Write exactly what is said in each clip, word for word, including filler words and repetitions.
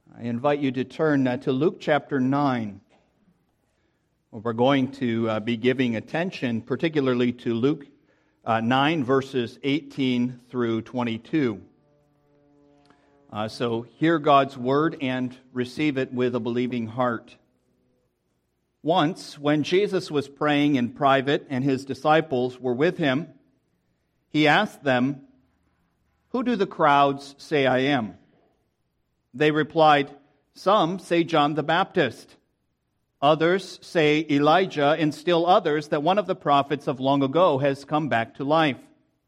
I invite you to turn uh, to Luke chapter nine, where we're going to uh, be giving attention particularly to Luke uh, nine, verses eighteen through twenty-two. Uh, so hear God's word and receive it with a believing heart. Once, when Jesus was praying in private and his disciples were with him, he asked them, "Who do the crowds say I am?" They replied, "Some say John the Baptist. Others say Elijah, and still others that one of the prophets of long ago has come back to life."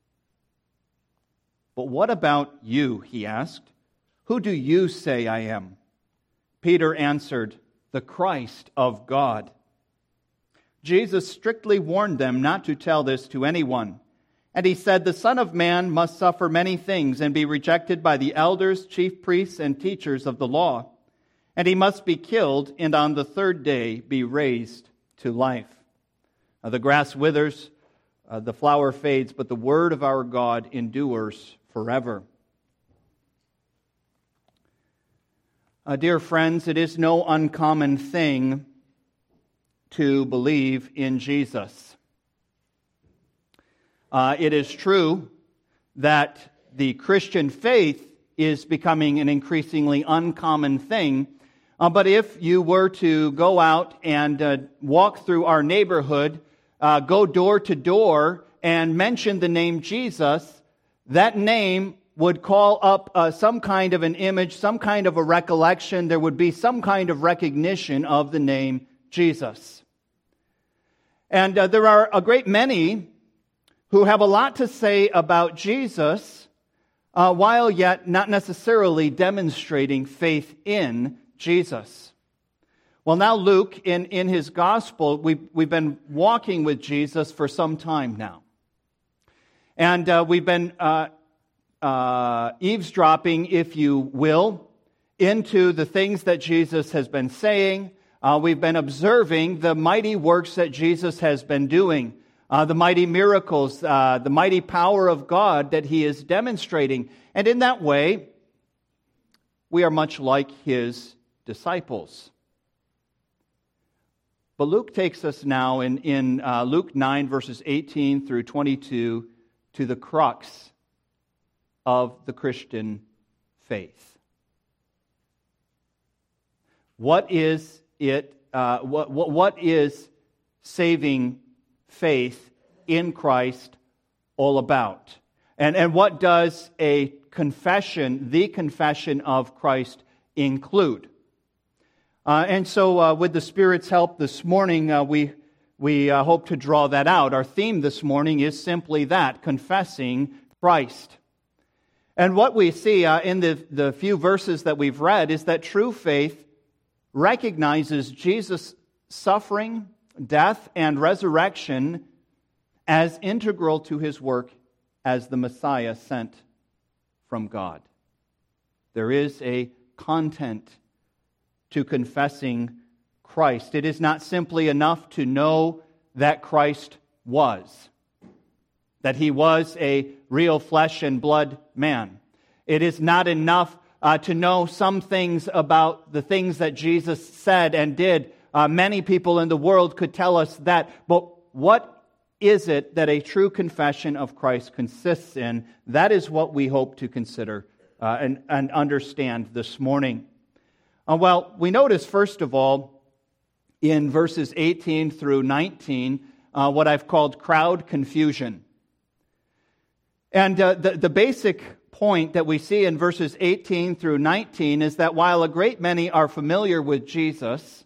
"But what about you?" he asked. "Who do you say I am?" Peter answered, "The Christ of God." Jesus strictly warned them not to tell this to anyone. And he said, "The Son of Man must suffer many things and be rejected by the elders, chief priests, and teachers of the law. And he must be killed, and on the third day be raised to life." Uh, the grass withers, uh, the flower fades, but the word of our God endures forever. Uh, dear friends, it is no uncommon thing to believe in Jesus. Uh, it is true that the Christian faith is becoming an increasingly uncommon thing. Uh, but if you were to go out and uh, walk through our neighborhood, uh, go door to door, and mention the name Jesus, that name would call up uh, some kind of an image, some kind of a recollection. There would be some kind of recognition of the name Jesus. And uh, there are a great many who have a lot to say about Jesus, uh, while yet not necessarily demonstrating faith in Jesus. Well, now Luke, in, in his gospel, we've, we've been walking with Jesus for some time now. And uh, we've been uh, uh, eavesdropping, if you will, into the things that Jesus has been saying. Uh, we've been observing the mighty works that Jesus has been doing. Uh, the mighty miracles, uh, the mighty power of God that he is demonstrating. And in that way, we are much like his disciples. But Luke takes us now in, in uh, Luke nine, verses eighteen through twenty-two, to the crux of the Christian faith. What is it, uh, what, what, what is saving faith in Christ all about? And, and what does a confession, the confession of Christ, include? Uh, and so uh, with the Spirit's help this morning, uh, we, we uh, hope to draw that out. Our theme this morning is simply that, confessing Christ. And what we see uh, in the, the few verses that we've read is that true faith recognizes Jesus' suffering, death, and resurrection as integral to his work as the Messiah sent from God. There is a content to confessing Christ. It is not simply enough to know that Christ was, that he was a real flesh and blood man. It is not enough uh, to know some things about the things that Jesus said and did. Uh, many people in the world could tell us that, but what is it that a true confession of Christ consists in? That is what we hope to consider uh, and, and understand this morning. Uh, well, we notice, first of all, in verses eighteen through nineteen, uh, what I've called crowd confusion. And uh, the, the basic point that we see in verses eighteen through nineteen is that while a great many are familiar with Jesus,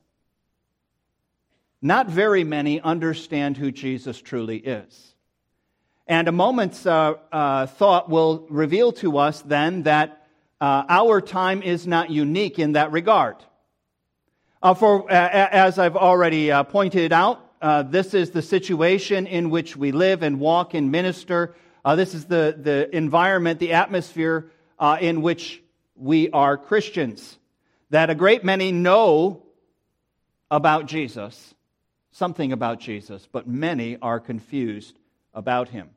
not very many understand who Jesus truly is. And a moment's uh, uh, thought will reveal to us then that uh, our time is not unique in that regard. Uh, for, uh, as I've already uh, pointed out, uh, this is the situation in which we live and walk and minister. Uh, this is the, the environment, the atmosphere uh, in which we are Christians. That a great many know about Jesus, something about Jesus, but many are confused about him.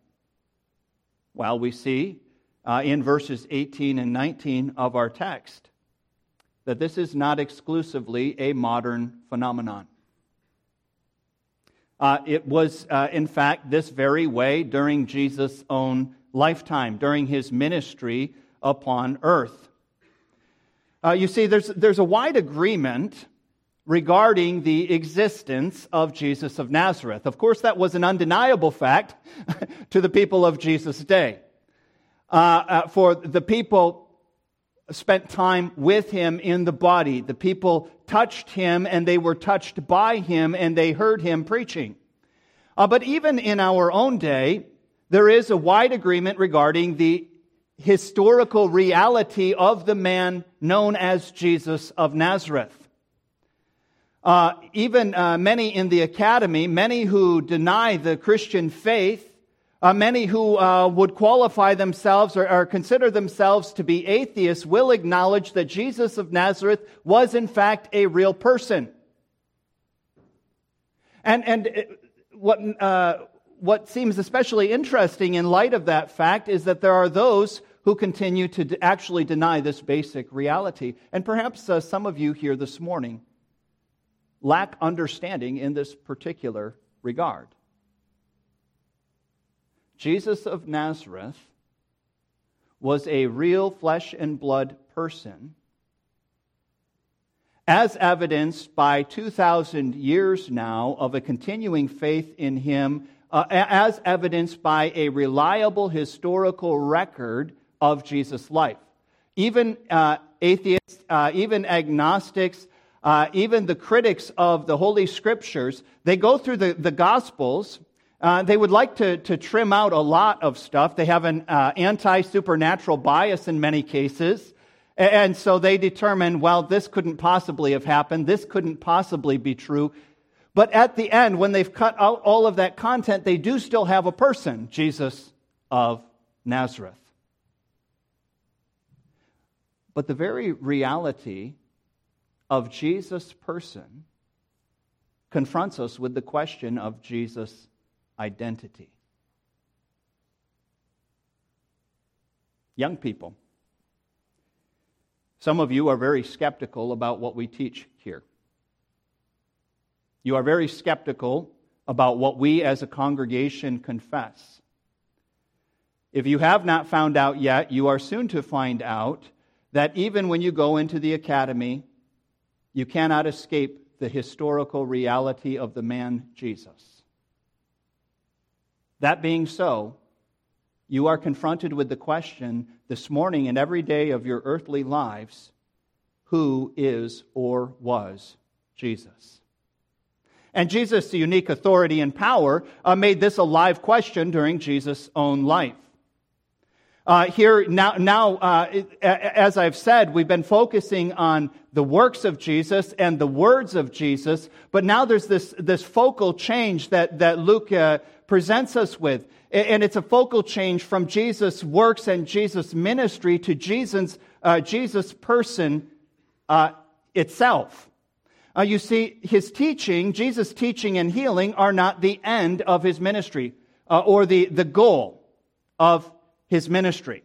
Well, we see uh, in verses eighteen and nineteen of our text that this is not exclusively a modern phenomenon. Uh, it was, uh, in fact, this very way during Jesus' own lifetime, during his ministry upon earth. Uh, you see, there's, there's a wide agreement regarding the existence of Jesus of Nazareth. Of course, that was an undeniable fact to the people of Jesus' day. Uh, uh, for the people spent time with him in the body. The people touched him, and they were touched by him, and they heard him preaching. Uh, but even in our own day, there is a wide agreement regarding the historical reality of the man known as Jesus of Nazareth. Uh, even uh, many in the academy, many who deny the Christian faith, uh, many who uh, would qualify themselves or, or consider themselves to be atheists, will acknowledge that Jesus of Nazareth was in fact a real person. And and what uh, what seems especially interesting in light of that fact is that there are those who continue to d- actually deny this basic reality. And perhaps uh, some of you here this morning lack understanding in this particular regard. Jesus of Nazareth was a real flesh and blood person, as evidenced by two thousand years now of a continuing faith in him, uh, as evidenced by a reliable historical record of Jesus' life. Even uh, atheists, uh, even agnostics, uh, even the critics of the Holy Scriptures, they go through the, the Gospels. Uh, they would like to, to trim out a lot of stuff. They have an uh, anti-supernatural bias in many cases. And so they determine, well, this couldn't possibly have happened. This couldn't possibly be true. But at the end, when they've cut out all of that content, they do still have a person, Jesus of Nazareth. But the very reality of Jesus' person confronts us with the question of Jesus' identity. Young people, some of you are very skeptical about what we teach here. You are very skeptical about what we as a congregation confess. If you have not found out yet, you are soon to find out that even when you go into the academy, you cannot escape the historical reality of the man Jesus. That being so, you are confronted with the question this morning and every day of your earthly lives, who is or was Jesus? And Jesus, the unique authority and power, uh, made this a live question during Jesus' own life. Uh, here, now, now uh, as I've said, we've been focusing on the works of Jesus and the words of Jesus, but now there's this, this focal change that, that Luke uh, presents us with. And it's a focal change from Jesus' works and Jesus' ministry to Jesus' uh, Jesus' person uh, itself. Uh, you see, his teaching, Jesus' teaching and healing are not the end of his ministry uh, or the, the goal of his ministry.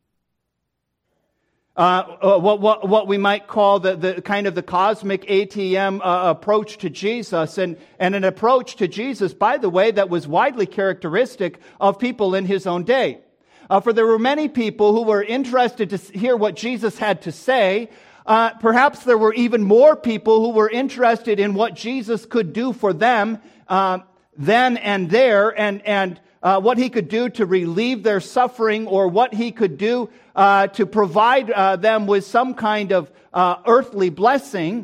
Uh, what, what, what we might call the, the kind of the cosmic A T M uh, approach to Jesus, and, and an approach to Jesus, by the way, that was widely characteristic of people in his own day. Uh, for there were many people who were interested to hear what Jesus had to say. Uh, perhaps there were even more people who were interested in what Jesus could do for them uh, then and there, and and Uh, what he could do to relieve their suffering, or what he could do uh, to provide uh, them with some kind of uh, earthly blessing.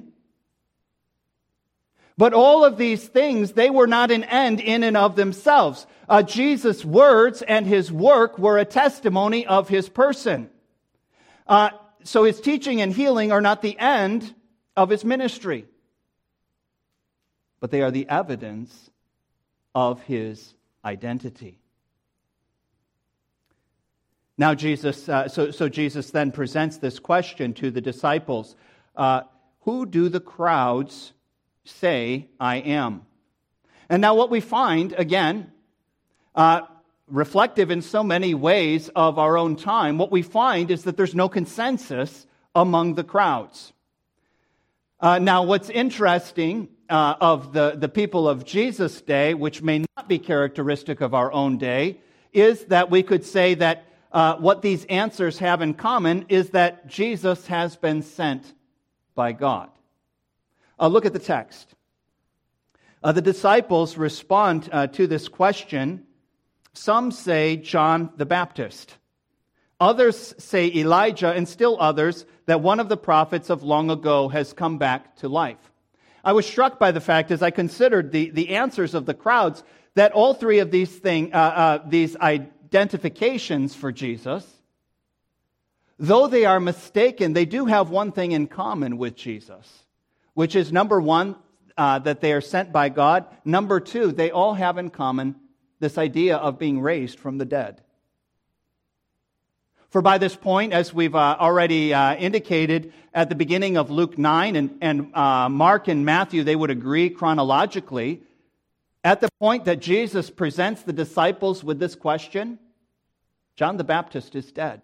But all of these things, they were not an end in and of themselves. Uh, Jesus' words and his work were a testimony of his person. Uh, so his teaching and healing are not the end of his ministry, but they are the evidence of his identity. Now Jesus, uh, so, so Jesus then presents this question to the disciples. Uh, Who do the crowds say I am? And now what we find, again, uh, reflective in so many ways of our own time, what we find is that there's no consensus among the crowds. Uh, now, what's interesting uh, of the, the people of Jesus' day, which may not be characteristic of our own day, is that we could say that uh, what these answers have in common is that Jesus has been sent by God. Uh, look at the text. Uh, the disciples respond uh, to this question. Some say John the Baptist. Others say Elijah, and still others that one of the prophets of long ago has come back to life. I was struck by the fact, as I considered the, the answers of the crowds, that all three of these thing, uh, uh, these identifications for Jesus, though they are mistaken, they do have one thing in common with Jesus, which is, number one, uh, that they are sent by God. Number two, they all have in common this idea of being raised from the dead. For by this point, as we've uh, already uh, indicated at the beginning of Luke nine, and, and uh, Mark and Matthew, they would agree chronologically, at the point that Jesus presents the disciples with this question, John the Baptist is dead.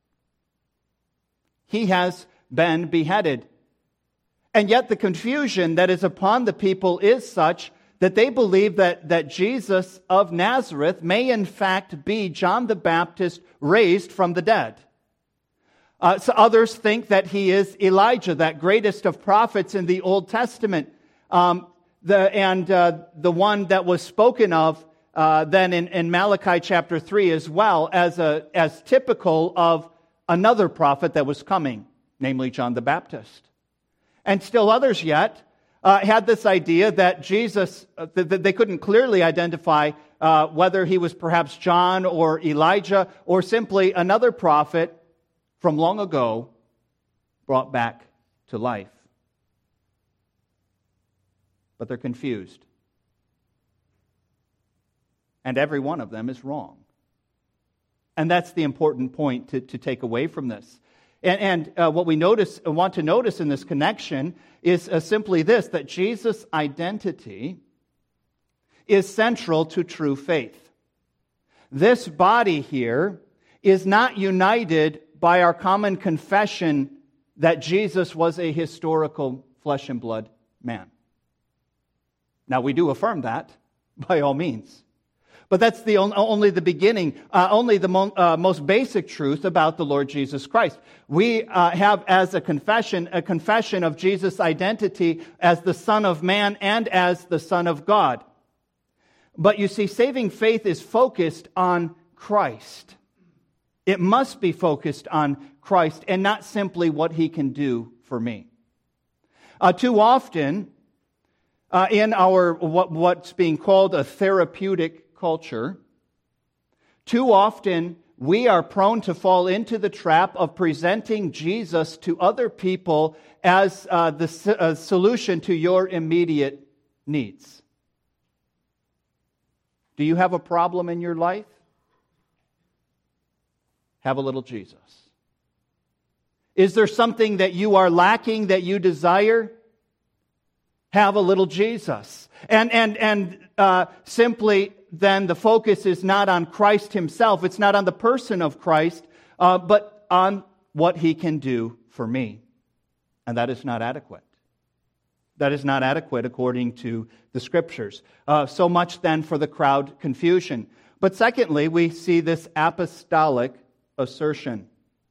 He has been beheaded. And yet the confusion that is upon the people is such that they believe that, that Jesus of Nazareth may in fact be John the Baptist raised from the dead. Uh, so others think that he is Elijah, that greatest of prophets in the Old Testament, um, the, and uh, the one that was spoken of uh, then in, in Malachi chapter three as well as, a, as typical of another prophet that was coming, namely John the Baptist. And still others yet Uh, had this idea that Jesus, uh, that they couldn't clearly identify uh, whether he was perhaps John or Elijah or simply another prophet from long ago brought back to life. But they're confused. And every one of them is wrong. And that's the important point to, to take away from this. And, and uh, what we notice, want to notice in this connection is uh, simply this, that Jesus' identity is central to true faith. This body here is not united by our common confession that Jesus was a historical flesh and blood man. Now, we do affirm that, by all means. But that's the only, only the beginning, uh, only the mo- uh, most basic truth about the Lord Jesus Christ. We uh, have as a confession, a confession of Jesus' identity as the Son of Man and as the Son of God. But you see, saving faith is focused on Christ. It must be focused on Christ and not simply what He can do for me. Uh, too often, uh, in our what, what's being called a therapeutic culture, too often we are prone to fall into the trap of presenting Jesus to other people as uh, the uh, solution to your immediate needs. Do you have a problem in your life? Have a little Jesus. Is there something that you are lacking that you desire? Have a little Jesus. And and and uh, simply then the focus is not on Christ Himself. It's not on the person of Christ, uh, but on what He can do for me. And that is not adequate. That is not adequate according to the Scriptures. Uh, so much then for the crowd confusion. But secondly, we see this apostolic assertion.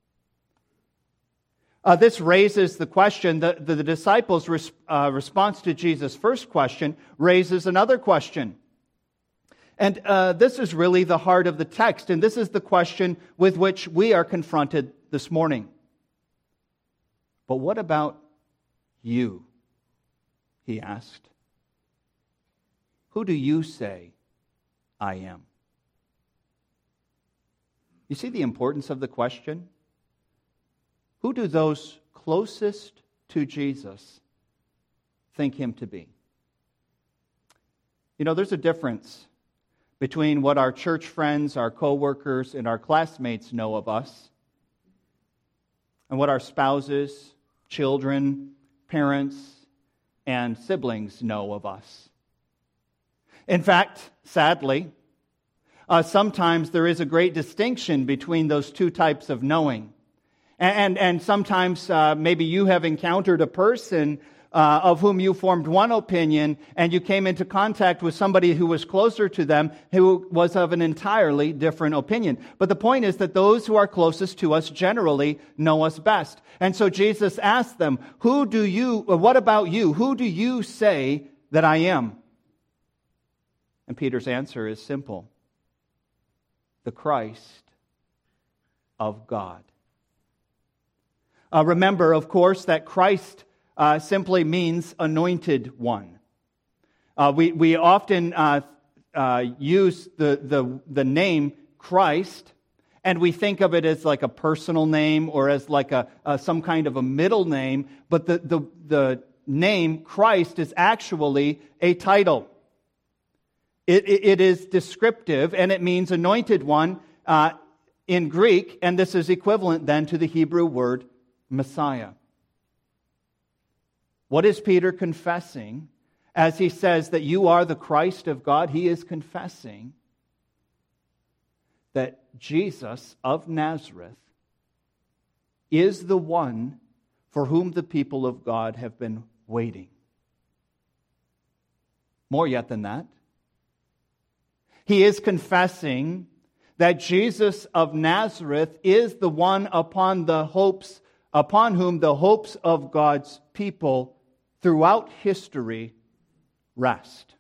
Uh, this raises the question, the, the, the disciples' res, uh, response to Jesus' first question raises another question. And uh, this is really the heart of the text, and this is the question with which we are confronted this morning. But what about you? He asked. Who do you say I am? You see the importance of the question? Who do those closest to Jesus think Him to be? You know, there's a difference between what our church friends, our co-workers, and our classmates know of us and what our spouses, children, parents, and siblings know of us. In fact, sadly, uh, sometimes there is a great distinction between those two types of knowing. And, and, and sometimes uh, maybe you have encountered a person uh, of whom you formed one opinion, and you came into contact with somebody who was closer to them, who was of an entirely different opinion. But the point is that those who are closest to us generally know us best. And so Jesus asked them, "Who do you, what about you? Who do you say that I am?" And Peter's answer is simple: the Christ of God. Uh, remember, of course, that Christ uh, simply means anointed one. Uh, we, we often uh, uh, use the, the, the name Christ, and we think of it as like a personal name or as like a, a some kind of a middle name, but the, the, the name Christ is actually a title. It, it, it is descriptive, and it means anointed one uh, in Greek, and this is equivalent then to the Hebrew word Messiah. What is Peter confessing as he says that you are the Christ of God? He is confessing that Jesus of Nazareth is the one for whom the people of God have been waiting. More yet than that, he is confessing that Jesus of Nazareth is the one upon the hopes, upon whom the hopes of God's people throughout history rest.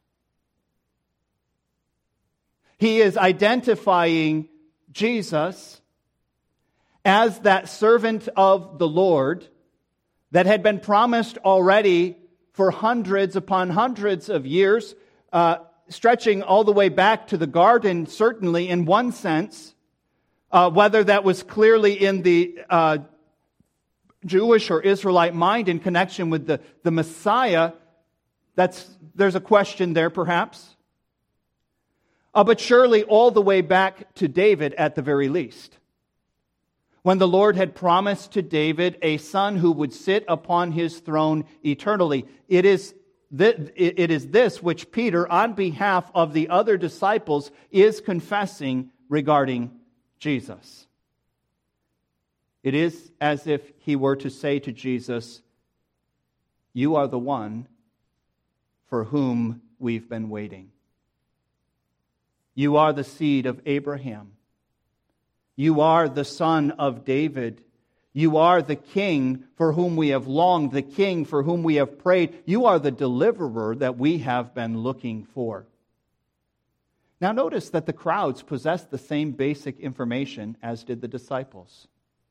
He is identifying Jesus as that servant of the Lord that had been promised already for hundreds upon hundreds of years, uh, stretching all the way back to the garden, certainly in one sense, uh, whether that was clearly in the uh, Jewish or Israelite mind in connection with the, the Messiah, that's there's a question there perhaps. Uh, but surely all the way back to David at the very least, when the Lord had promised to David a son who would sit upon his throne eternally. It is It is this which Peter, on behalf of the other disciples, is confessing regarding Jesus. It is as if he were to say to Jesus, "You are the one for whom we've been waiting. You are the seed of Abraham. You are the son of David. You are the king for whom we have longed, the king for whom we have prayed. You are the deliverer that we have been looking for." Now notice that the crowds possessed the same basic information as did the disciples.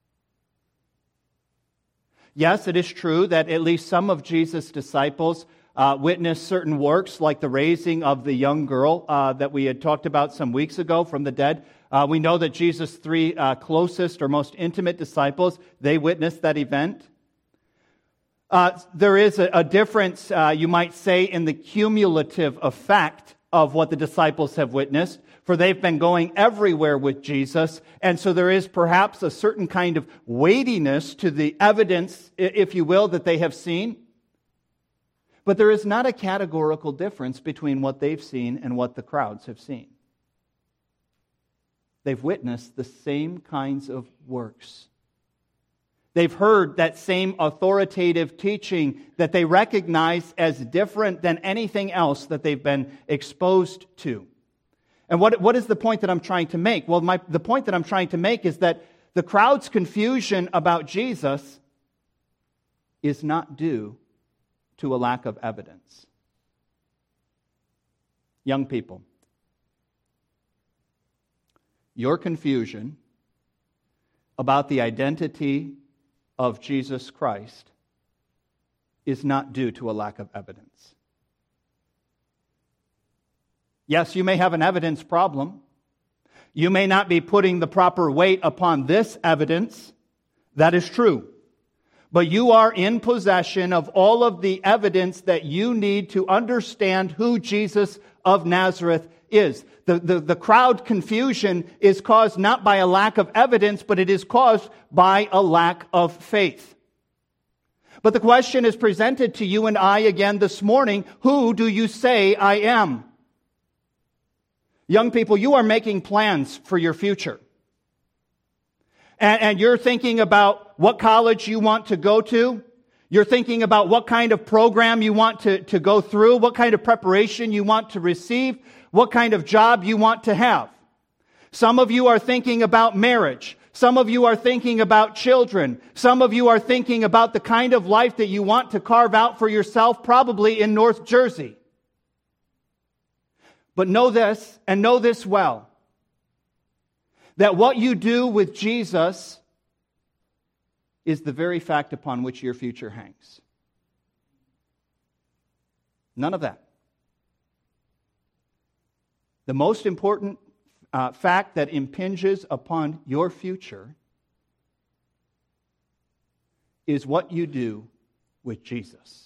Yes, it is true that at least some of Jesus' disciples uh, witnessed certain works like the raising of the young girl uh, that we had talked about some weeks ago from the dead. Uh, we know that Jesus' three uh, closest or most intimate disciples, they witnessed that event. Uh, there is a, a difference, uh, you might say, in the cumulative effect of what the disciples have witnessed, for they've been going everywhere with Jesus, and so there is perhaps a certain kind of weightiness to the evidence, if you will, that they have seen. But there is not a categorical difference between what they've seen and what the crowds have seen. They've witnessed the same kinds of works. They've heard that same authoritative teaching that they recognize as different than anything else that they've been exposed to. And what, what is the point that I'm trying to make? Well, my, the point that I'm trying to make is that the crowd's confusion about Jesus is not due to a lack of evidence. Young people, your confusion about the identity of Jesus Christ is not due to a lack of evidence. Yes, you may have an evidence problem. You may not be putting the proper weight upon this evidence. That is true. But you are in possession of all of the evidence that you need to understand who Jesus of Nazareth is. The, the, the crowd confusion is caused not by a lack of evidence, but it is caused by a lack of faith. But the question is presented to you and I again this morning: who do you say I am? Young people, you are making plans for your future. And, and you're thinking about what college you want to go to. You're thinking about what kind of program you want to, to go through, what kind of preparation you want to receive, what kind of job you want to have. Some of you are thinking about marriage. Some of you are thinking about children. Some of you are thinking about the kind of life that you want to carve out for yourself, probably in North Jersey. But know this, and know this well, that what you do with Jesus is the very fact upon which your future hangs. None of that. The most important uh, fact that impinges upon your future is what you do with Jesus.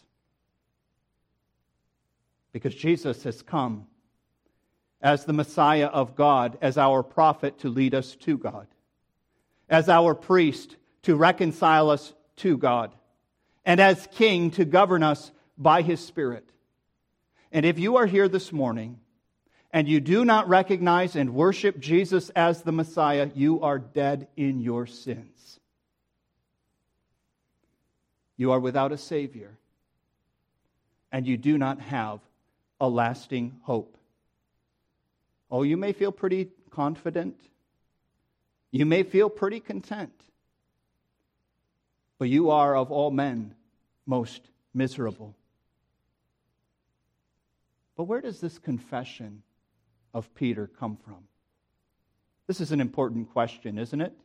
Because Jesus has come as the Messiah of God, as our prophet to lead us to God, as our priest to reconcile us to God, and as King to govern us by His Spirit. And if you are here this morning and you do not recognize and worship Jesus as the Messiah, you are dead in your sins. You are without a Savior, and you do not have a lasting hope. Oh, you may feel pretty confident. You may feel pretty content. But you are of all men most miserable. But where does this confession of Peter come from? This is an important question, isn't it?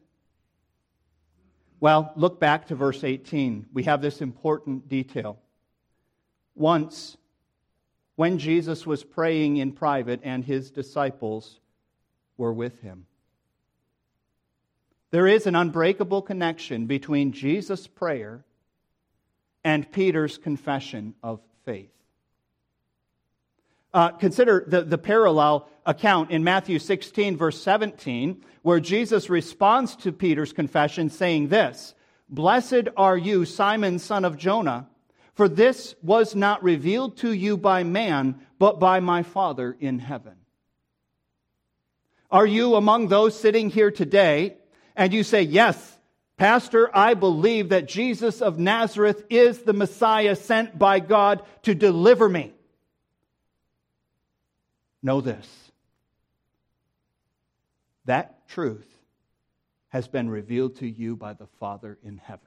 Well, look back to verse eighteen. We have this important detail. Once, when Jesus was praying in private and His disciples were with Him. There is an unbreakable connection between Jesus' prayer and Peter's confession of faith. Uh, consider the, the parallel account in Matthew sixteen, verse seventeen, where Jesus responds to Peter's confession saying this, "Blessed are you, Simon, son of Jonah, for this was not revealed to you by man, but by my Father in heaven." Are you among those sitting here today and you say, "Yes, Pastor, I believe that Jesus of Nazareth is the Messiah sent by God to deliver me"? Know this. That truth has been revealed to you by the Father in heaven.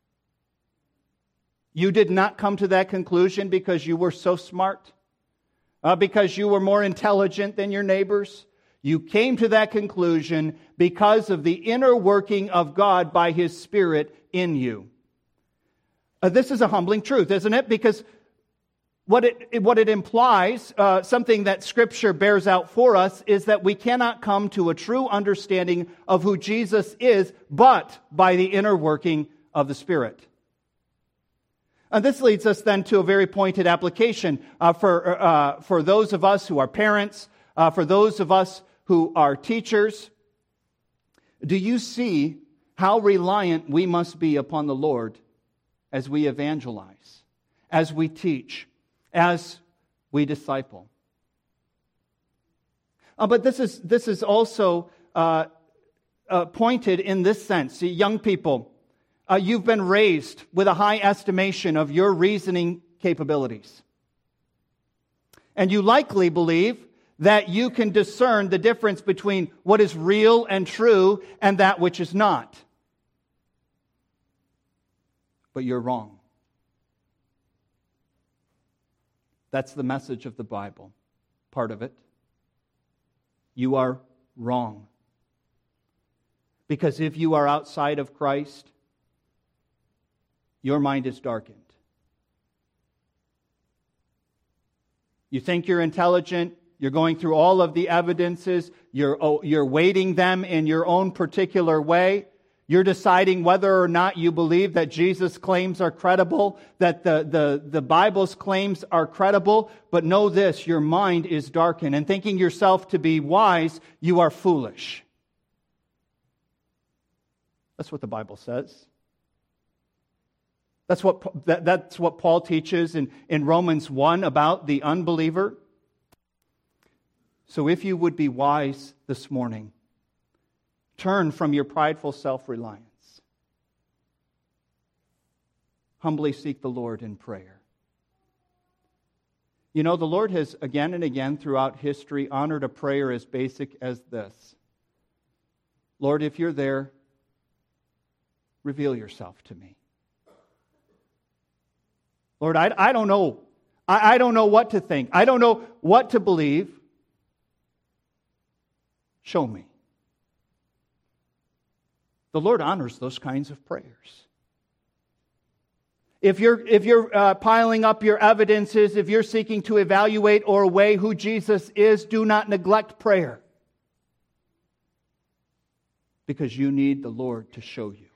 You did not come to that conclusion because you were so smart, uh, because you were more intelligent than your neighbors. You came to that conclusion because of the inner working of God by His Spirit in you. Uh, this is a humbling truth, isn't it? Because what it, what it implies, uh, something that Scripture bears out for us, is that we cannot come to a true understanding of who Jesus is, but by the inner working of the Spirit. And this leads us then to a very pointed application uh, for, uh, for those of us who are parents, uh, for those of us who are teachers. Do you see how reliant we must be upon the Lord as we evangelize, as we teach, as we disciple? Uh, but this is, this is also uh, uh, pointed in this sense. See, young people, Uh, you've been raised with a high estimation of your reasoning capabilities. And you likely believe that you can discern the difference between what is real and true and that which is not. But you're wrong. That's the message of the Bible, part of it. You are wrong. Because if you are outside of Christ, your mind is darkened. You think you're intelligent. You're going through all of the evidences. You're, oh, you're weighting them in your own particular way. You're deciding whether or not you believe that Jesus' claims are credible, that the, the, the Bible's claims are credible. But know this, your mind is darkened. And thinking yourself to be wise, you are foolish. That's what the Bible says. That's what, that, that's what Paul teaches in, in Romans one about the unbeliever. So if you would be wise this morning, turn from your prideful self-reliance. humbly seek the Lord in prayer. You know, the Lord has again and again throughout history honored a prayer as basic as this. Lord, if you're there, reveal yourself to me. Lord, I, I don't know. I, I don't know what to think. I don't know what to believe. Show me. The Lord honors those kinds of prayers. If you're, if you're uh, piling up your evidences, if you're seeking to evaluate or weigh who Jesus is, do not neglect prayer. Because you need the Lord to show you.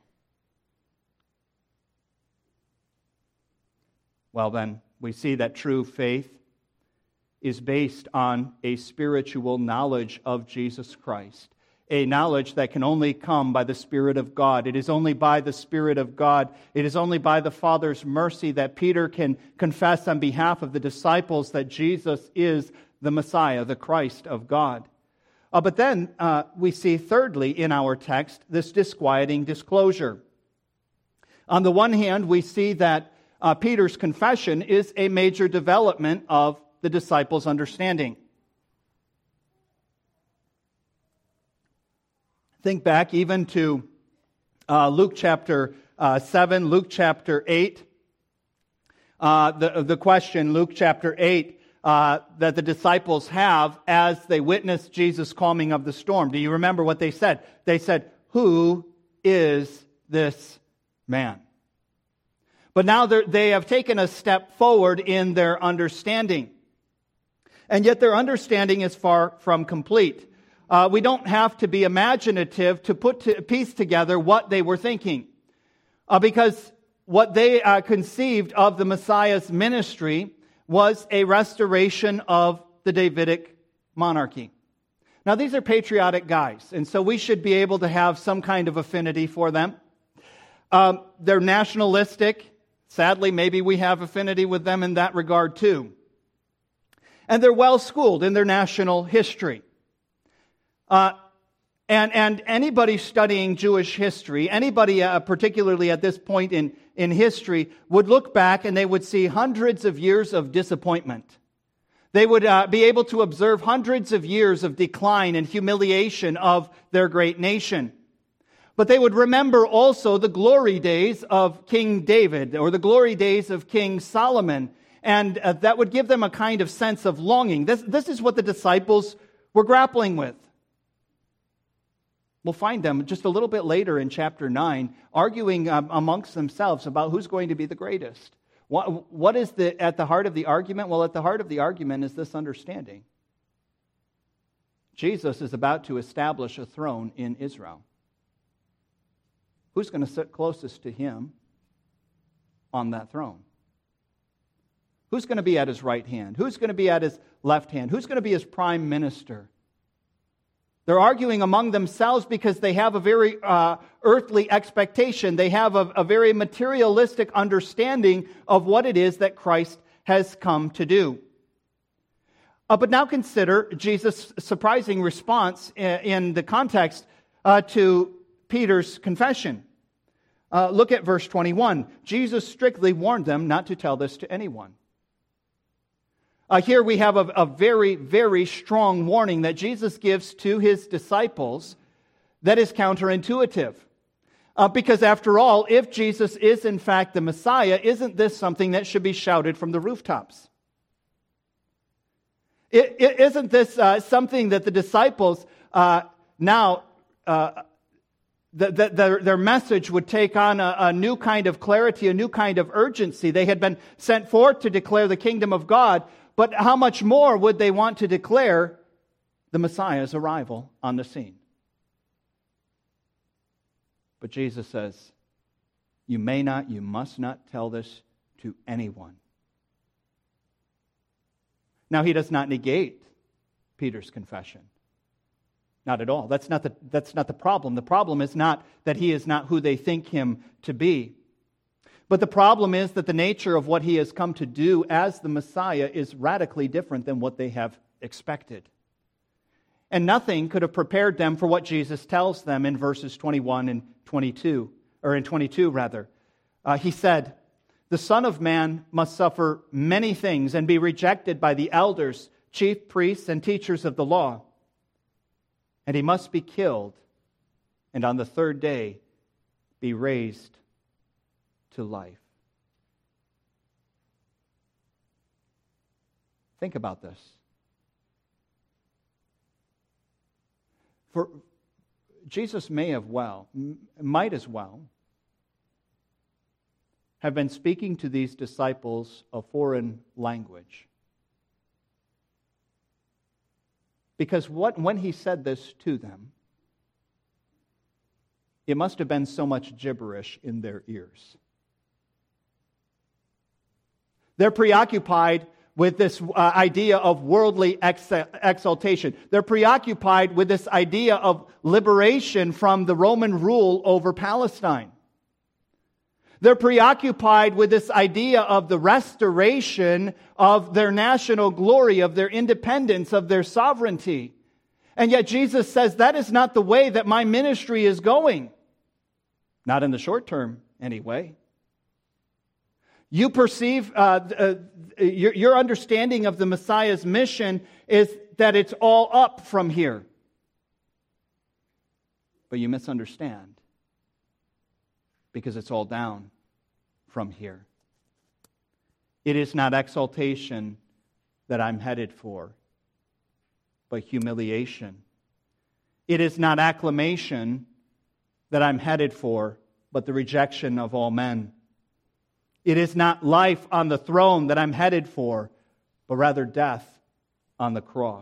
Well then, we see that true faith is based on a spiritual knowledge of Jesus Christ. A knowledge that can only come by the Spirit of God. It is only by the Spirit of God, it is only by the Father's mercy that Peter can confess on behalf of the disciples that Jesus is the Messiah, the Christ of God. Uh, but then uh, we see thirdly in our text this disquieting disclosure. On the one hand, we see that uh, Peter's confession is a major development of the disciples' understanding. Think back even to uh, Luke chapter uh, seven, Luke chapter eight. Uh, the, the question, Luke chapter eight, uh, that the disciples have as they witness Jesus' calming of the storm. Do you remember what they said? They said, "Who is this man?" But now they have taken a step forward in their understanding. And yet their understanding is far from complete. Uh, we don't have to be imaginative to put to piece together what they were thinking. Uh, because what they uh, conceived of the Messiah's ministry was a restoration of the Davidic monarchy. Now, these are patriotic guys, and so we should be able to have some kind of affinity for them. Um, they're nationalistic. Sadly, maybe we have affinity with them in that regard too. And they're well-schooled in their national history. Uh, and, and anybody studying Jewish history, anybody uh, particularly at this point in, in history, would look back and they would see hundreds of years of disappointment. They would uh, be able to observe hundreds of years of decline and humiliation of their great nation. But they would remember also the glory days of King David or the glory days of King Solomon. And uh, that would give them a kind of sense of longing. This, this is what the disciples were grappling with. We'll find them just a little bit later in chapter nine arguing um, amongst themselves about who's going to be the greatest. What, what is the, at the heart of the argument? Well, at the heart of the argument is this understanding. Jesus is about to establish a throne in Israel. Who's going to sit closest to him on that throne? Who's going to be at his right hand? Who's going to be at his left hand? Who's going to be his prime minister? They're arguing among themselves because they have a very uh, earthly expectation. They have a, a very materialistic understanding of what it is that Christ has come to do. Uh, but now consider Jesus' surprising response in, in the context uh, to Peter's confession. Uh, look at verse twenty-one. Jesus strictly warned them not to tell this to anyone. Uh, here we have a, a very, very strong warning that Jesus gives to his disciples that is counterintuitive. Uh, because after all, if Jesus is in fact the Messiah, isn't this something that should be shouted from the rooftops? It, it, isn't this uh, something that the disciples uh, now, uh, the, the, their, their message would take on a, a new kind of clarity, a new kind of urgency? They had been sent forth to declare the kingdom of God, but how much more would they want to declare the Messiah's arrival on the scene? But Jesus says, you may not, you must not tell this to anyone. Now, he does not negate Peter's confession. Not at all. That's not the, that's not the problem. The problem is not that he is not who they think him to be. But the problem is that the nature of what he has come to do as the Messiah is radically different than what they have expected. And nothing could have prepared them for what Jesus tells them in verses twenty-one and twenty-two, or in twenty-two rather. Uh, he said, the Son of Man must suffer many things and be rejected by the elders, chief priests, and teachers of the law. And he must be killed, and on the third day be raised to life. Think about this. For Jesus may have well, might as well, have been speaking to these disciples a foreign language. Because what, when he said this to them, it must have been so much gibberish in their ears. They're preoccupied with this uh, idea of worldly ex- exaltation. They're preoccupied with this idea of liberation from the Roman rule over Palestine. They're preoccupied with this idea of the restoration of their national glory, of their independence, of their sovereignty. And yet Jesus says that is not the way that my ministry is going. Not in the short term, anyway. You perceive, uh, uh, your, your understanding of the Messiah's mission is that it's all up from here. But you misunderstand. Because it's all down from here. It is not exaltation that I'm headed for, but humiliation. It is not acclamation that I'm headed for, but the rejection of all men. It is not life on the throne that I'm headed for, but rather death on the cross.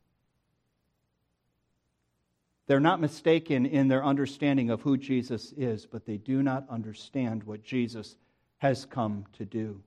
They're not mistaken in their understanding of who Jesus is, but they do not understand what Jesus has come to do.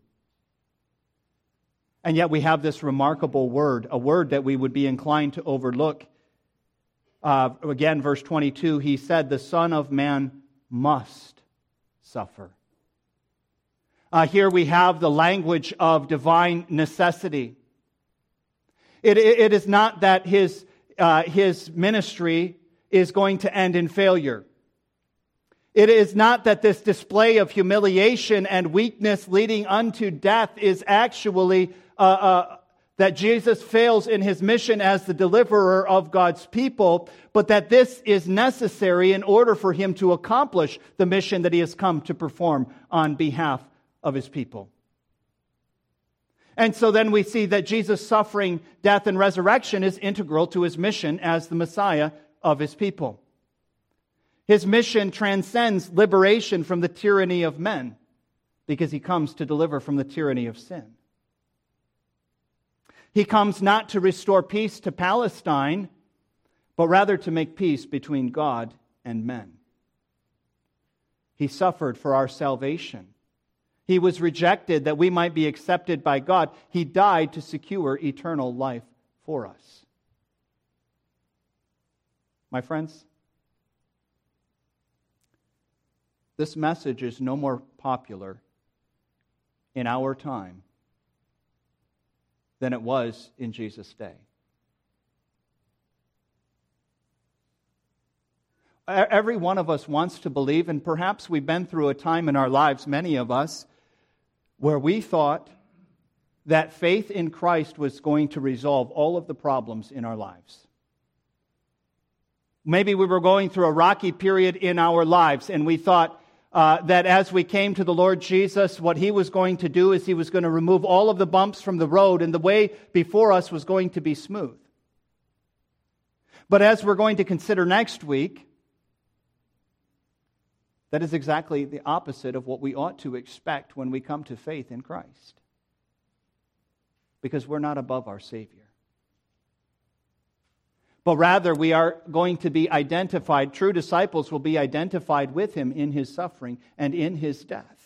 And yet we have this remarkable word, a word that we would be inclined to overlook. Uh, again, verse twenty-two, he said, the Son of Man must suffer. Uh, here we have the language of divine necessity. It, it, it is not that his, uh, his ministry is going to end in failure. It is not that this display of humiliation and weakness leading unto death is actually uh, uh, that Jesus fails in his mission as the deliverer of God's people, but that this is necessary in order for him to accomplish the mission that he has come to perform on behalf of his people. And so then we see that Jesus' suffering, death, and resurrection is integral to his mission as the Messiah of his people. His mission transcends liberation from the tyranny of men because he comes to deliver from the tyranny of sin. He comes not to restore peace to Palestine, but rather to make peace between God and men. He suffered for our salvation. He was rejected that we might be accepted by God. He died to secure eternal life for us. My friends, this message is no more popular in our time than it was in Jesus' day. Every one of us wants to believe, and perhaps we've been through a time in our lives, many of us, where we thought that faith in Christ was going to resolve all of the problems in our lives. Maybe we were going through a rocky period in our lives, and we thought uh, that as we came to the Lord Jesus, what he was going to do is he was going to remove all of the bumps from the road, and the way before us was going to be smooth. But as we're going to consider next week, that is exactly the opposite of what we ought to expect when we come to faith in Christ. Because we're not above our Savior. But rather, we are going to be identified, true disciples will be identified with him in his suffering and in his death.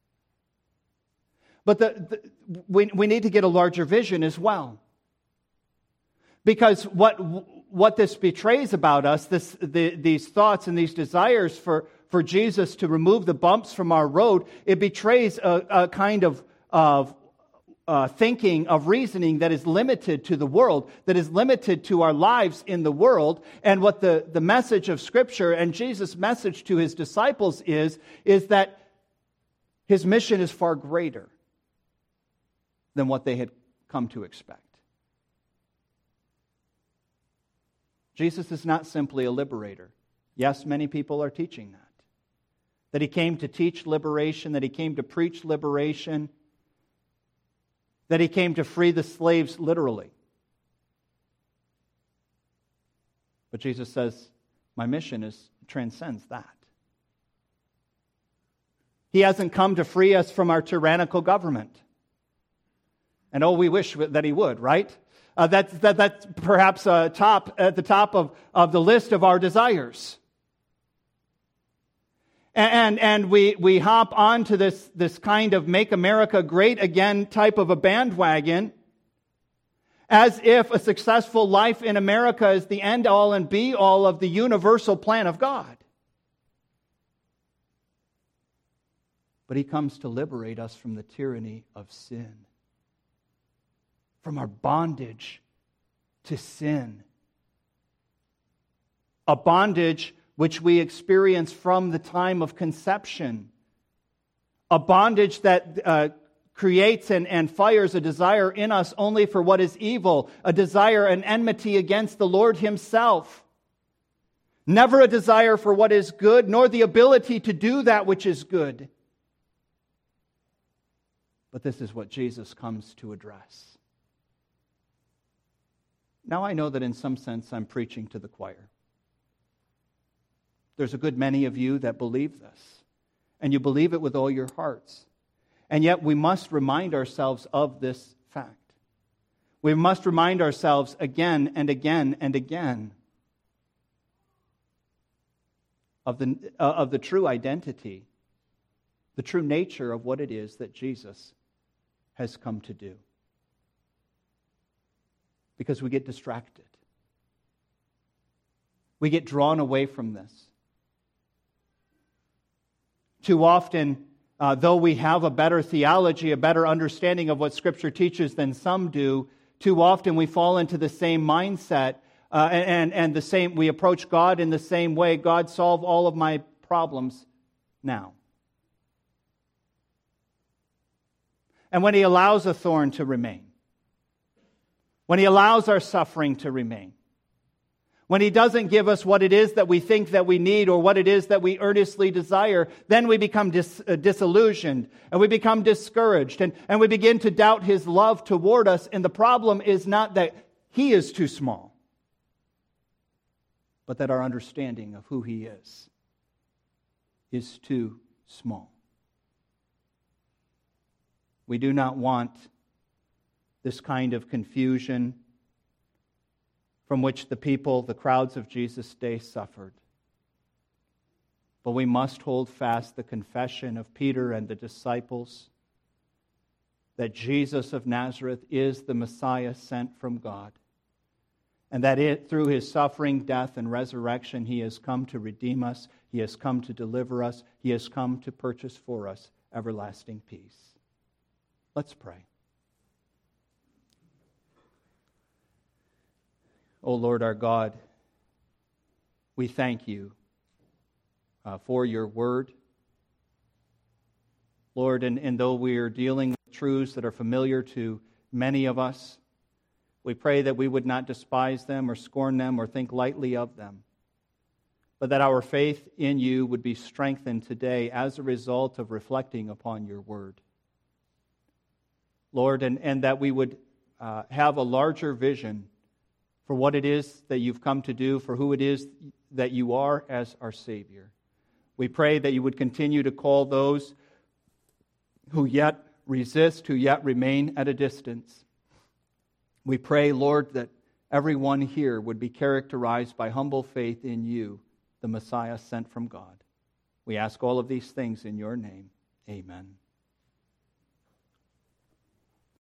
But the, the, we, we need to get a larger vision as well. Because what, what this betrays about us, this, the, these thoughts and these desires for, for Jesus to remove the bumps from our road, it betrays a, a kind of, of uh, thinking, of reasoning that is limited to the world, that is limited to our lives in the world. And what the, the message of Scripture and Jesus' message to his disciples is, is that His mission is far greater than what they had come to expect. Jesus is not simply a liberator. Yes, many people are teaching that. That He came to teach liberation, that He came to preach liberation, that He came to free the slaves literally. But Jesus says, my mission is transcends that. He hasn't come to free us from our tyrannical government. And oh, we wish that He would, right? Uh, that's, that, that's perhaps uh, top, at the top of, of the list of our desires. And, and, and we, we hop onto this, this kind of make America great again type of a bandwagon, as if a successful life in America is the end all and be all of the universal plan of God. But He comes to liberate us from the tyranny of sin, from our bondage to sin. A bondage which we experience from the time of conception. A bondage that uh, creates and, and fires a desire in us only for what is evil, a desire, an enmity against the Lord Himself. Never a desire for what is good, nor the ability to do that which is good. But this is what Jesus comes to address. Now I know that in some sense I'm preaching to the choir. There's a good many of you that believe this, and you believe it with all your hearts. And yet we must remind ourselves of this fact. We must remind ourselves again and again and again of the, uh, of the true identity, the true nature of what it is that Jesus has come to do. Because we get distracted. We get drawn away from this. Too often, uh, though we have a better theology, a better understanding of what Scripture teaches than some do, too often we fall into the same mindset uh, and, and the same. We approach God in the same way. God, solve all of my problems now. And when He allows a thorn to remain, when He allows our suffering to remain, when He doesn't give us what it is that we think that we need or what it is that we earnestly desire, then we become dis, uh, disillusioned and we become discouraged and, and we begin to doubt His love toward us. And the problem is not that He is too small, but that our understanding of who He is is too small. We do not want this kind of confusion from which the people, the crowds of Jesus' day suffered. But we must hold fast the confession of Peter and the disciples that Jesus of Nazareth is the Messiah sent from God, and that it, through His suffering, death, and resurrection, He has come to redeem us, He has come to deliver us, He has come to purchase for us everlasting peace. Let's pray. O Lord our God, we thank You uh, for Your word. Lord, and, and though we are dealing with truths that are familiar to many of us, we pray that we would not despise them or scorn them or think lightly of them, but that our faith in You would be strengthened today as a result of reflecting upon Your word. Lord, and, and that we would uh, have a larger vision for what it is that You've come to do, for who it is that You are as our Savior. We pray that You would continue to call those who yet resist, who yet remain at a distance. We pray, Lord, that everyone here would be characterized by humble faith in You, the Messiah sent from God. We ask all of these things in Your name. Amen.